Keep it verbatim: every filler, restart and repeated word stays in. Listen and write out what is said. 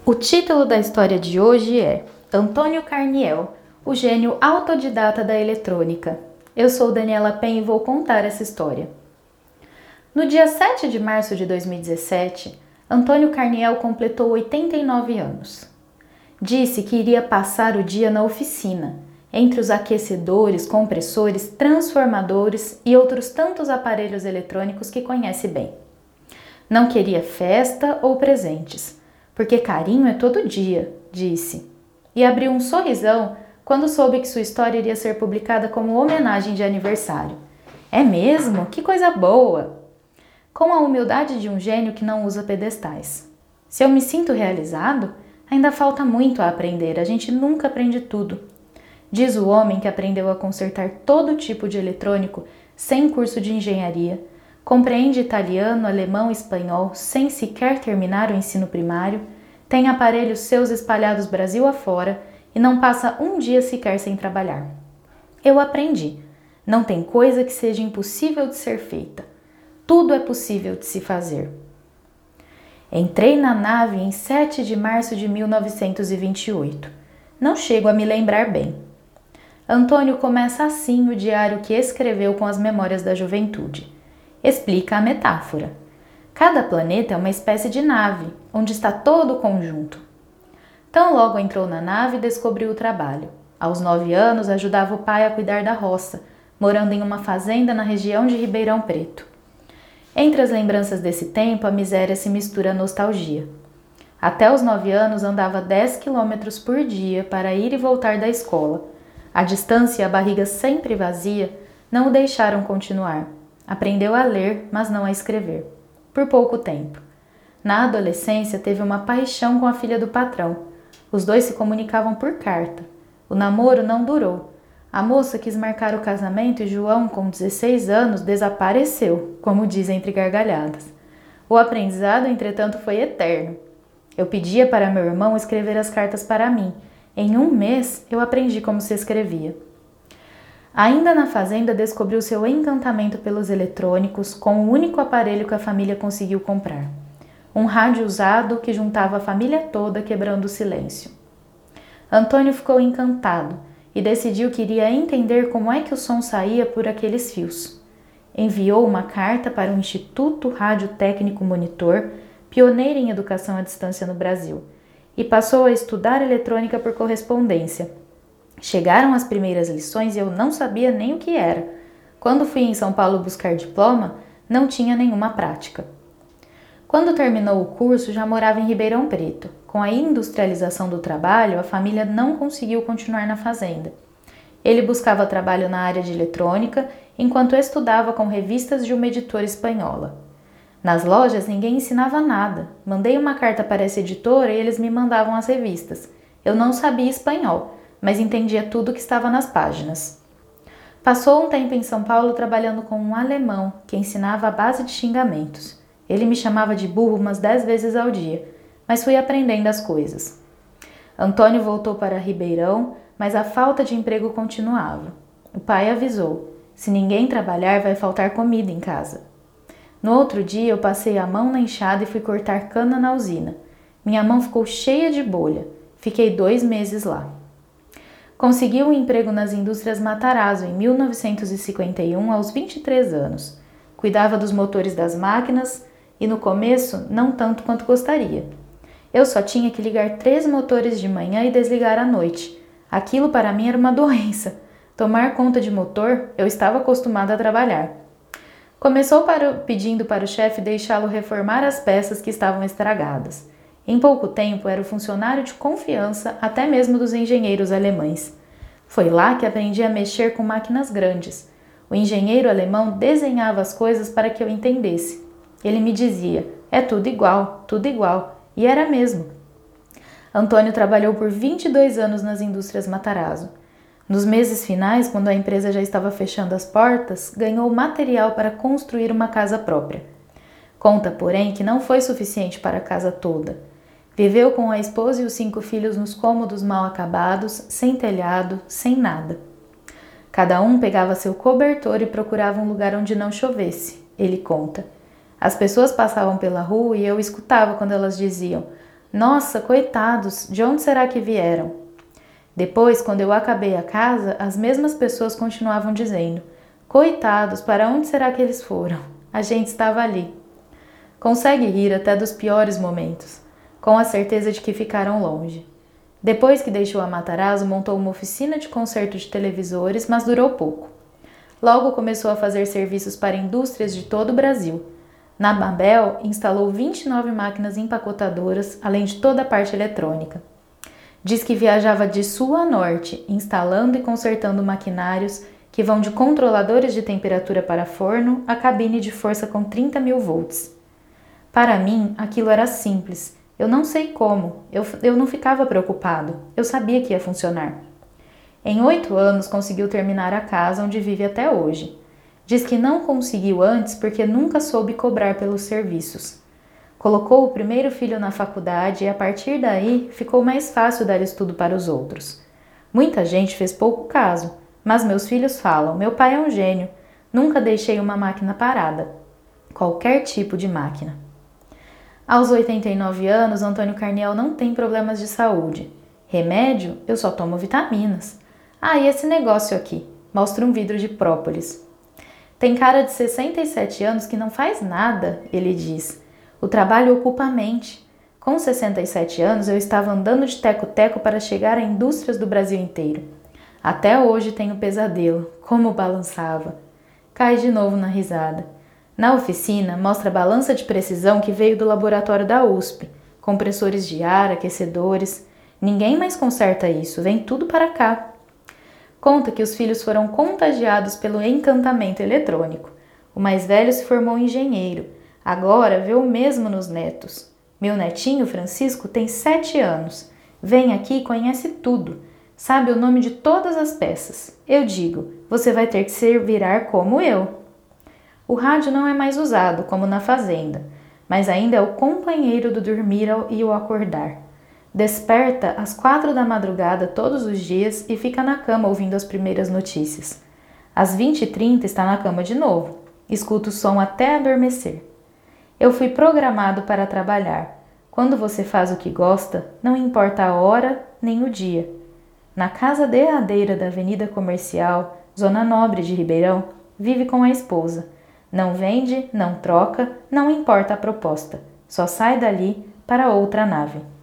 O título da história de hoje é Antônio Carniel, o gênio autodidata da eletrônica. Eu sou Daniela Pen e vou contar essa história. No dia sete de março de dois mil e dezessete, Antônio Carniel completou oitenta e nove anos. Disse que iria passar o dia na oficina, entre os aquecedores, compressores, transformadores e outros tantos aparelhos eletrônicos que conhece bem. Não queria festa ou presentes, porque carinho é todo dia, disse. E abriu um sorrisão quando soube que sua história iria ser publicada como homenagem de aniversário. É mesmo? Que coisa boa! Com a humildade de um gênio que não usa pedestais. Se eu me sinto realizado, ainda falta muito a aprender, a gente nunca aprende tudo. Diz o homem que aprendeu a consertar todo tipo de eletrônico sem curso de engenharia, compreende italiano, alemão e espanhol sem sequer terminar o ensino primário, tem aparelhos seus espalhados Brasil afora e não passa um dia sequer sem trabalhar. Eu aprendi. Não tem coisa que seja impossível de ser feita. Tudo é possível de se fazer. Entrei na nave em sete de março de mil novecentos e vinte e oito. Não chego a me lembrar bem. Antônio começa assim o diário que escreveu com as memórias da juventude. Explica a metáfora. Cada planeta é uma espécie de nave, onde está todo o conjunto. Tão logo entrou na nave, descobriu o trabalho. Aos nove anos, ajudava o pai a cuidar da roça, morando em uma fazenda na região de Ribeirão Preto. Entre as lembranças desse tempo, a miséria se mistura à nostalgia. Até os nove anos, andava dez quilômetros por dia para ir e voltar da escola. A distância e a barriga sempre vazia não o deixaram continuar. Aprendeu a ler, mas não a escrever. Por pouco tempo. Na adolescência, teve uma paixão com a filha do patrão. Os dois se comunicavam por carta. O namoro não durou. A moça quis marcar o casamento e João, com dezesseis anos, desapareceu, como diz entre gargalhadas. O aprendizado, entretanto, foi eterno. Eu pedia para meu irmão escrever as cartas para mim. Em um mês, eu aprendi como se escrevia. Ainda na fazenda, descobriu seu encantamento pelos eletrônicos com o único aparelho que a família conseguiu comprar. Um rádio usado que juntava a família toda, quebrando o silêncio. Antônio ficou encantado e decidiu que iria entender como é que o som saía por aqueles fios. Enviou uma carta para o Instituto Rádio Técnico Monitor, pioneiro em educação à distância no Brasil, e passou a estudar eletrônica por correspondência. Chegaram as primeiras lições e eu não sabia nem o que era. Quando fui em São Paulo buscar diploma, não tinha nenhuma prática. Quando terminou o curso, já morava em Ribeirão Preto. Com a industrialização do trabalho, a família não conseguiu continuar na fazenda. Ele buscava trabalho na área de eletrônica, enquanto estudava com revistas de uma editora espanhola. Nas lojas, ninguém ensinava nada. Mandei uma carta para essa editora e eles me mandavam as revistas. Eu não sabia espanhol, mas entendia tudo que estava nas páginas. Passou um tempo em São Paulo trabalhando com um alemão que ensinava a base de xingamentos. Ele me chamava de burro umas dez vezes ao dia, mas fui aprendendo as coisas. Antônio voltou para Ribeirão, mas a falta de emprego continuava. O pai avisou: se ninguém trabalhar, vai faltar comida em casa. No outro dia, eu passei a mão na enxada e fui cortar cana na usina. Minha mão ficou cheia de bolha. Fiquei dois meses lá. Conseguiu um emprego nas indústrias Matarazzo em mil novecentos e cinquenta e um, aos vinte e três anos. Cuidava dos motores das máquinas e, no começo, não tanto quanto gostaria. Eu só tinha que ligar três motores de manhã e desligar à noite. Aquilo para mim era uma doença. Tomar conta de motor, eu estava acostumada a trabalhar. Começou para, pedindo para o chefe deixá-lo reformar as peças que estavam estragadas. Em pouco tempo, era o funcionário de confiança até mesmo dos engenheiros alemães. Foi lá que aprendi a mexer com máquinas grandes. O engenheiro alemão desenhava as coisas para que eu entendesse. Ele me dizia: é tudo igual, tudo igual. E era mesmo. Antônio trabalhou por vinte e dois anos nas indústrias Matarazzo. Nos meses finais, quando a empresa já estava fechando as portas, ganhou material para construir uma casa própria. Conta, porém, que não foi suficiente para a casa toda. Viveu com a esposa e os cinco filhos nos cômodos mal acabados, sem telhado, sem nada. Cada um pegava seu cobertor e procurava um lugar onde não chovesse, ele conta. As pessoas passavam pela rua e eu escutava quando elas diziam: Nossa, coitados, de onde será que vieram? Depois, quando eu acabei a casa, as mesmas pessoas continuavam dizendo: coitados, para onde será que eles foram? A gente estava ali. Consegue rir até dos piores momentos, com a certeza de que ficaram longe. Depois que deixou a Matarazzo, montou uma oficina de conserto de televisores, mas durou pouco. Logo começou a fazer serviços para indústrias de todo o Brasil. Na Mabel, instalou vinte e nove máquinas empacotadoras, além de toda a parte eletrônica. Diz que viajava de sul a norte, instalando e consertando maquinários que vão de controladores de temperatura para forno a cabine de força com trinta mil volts. Para mim, aquilo era simples. Eu não sei como, eu, eu não ficava preocupado, eu sabia que ia funcionar. Em oito anos conseguiu terminar a casa onde vive até hoje. Diz que não conseguiu antes porque nunca soube cobrar pelos serviços. Colocou o primeiro filho na faculdade e a partir daí ficou mais fácil dar estudo para os outros. Muita gente fez pouco caso, mas meus filhos falam: meu pai é um gênio, nunca deixei uma máquina parada. Qualquer tipo de máquina. Aos oitenta e nove anos, Antônio Carniel não tem problemas de saúde. Remédio? Eu só tomo vitaminas. Ah, e esse negócio aqui? Mostra um vidro de própolis. Tem cara de sessenta e sete anos que não faz nada, ele diz. O trabalho ocupa a mente. Com sessenta e sete anos, eu estava andando de teco-teco para chegar a indústrias do Brasil inteiro. Até hoje tenho pesadelo. Como balançava. Cai de novo na risada. Na oficina, mostra a balança de precisão que veio do laboratório da U S P, compressores de ar, aquecedores. Ninguém mais conserta isso, vem tudo para cá. Conta que os filhos foram contagiados pelo encantamento eletrônico. O mais velho se formou engenheiro, agora vê o mesmo nos netos. Meu netinho, Francisco, tem sete anos. Vem aqui e conhece tudo. Sabe o nome de todas as peças. Eu digo, você vai ter que se virar como eu. O rádio não é mais usado, como na fazenda, mas ainda é o companheiro do dormir e o acordar. Desperta às quatro da madrugada todos os dias e fica na cama ouvindo as primeiras notícias. Às vinte e trinta está na cama de novo. Escuta o som até adormecer. Eu fui programado para trabalhar. Quando você faz o que gosta, não importa a hora nem o dia. Na casa derradeira da Avenida Comercial, Zona Nobre de Ribeirão, vive com a esposa. Não vende, não troca, não importa a proposta. Só sai dali para outra nave.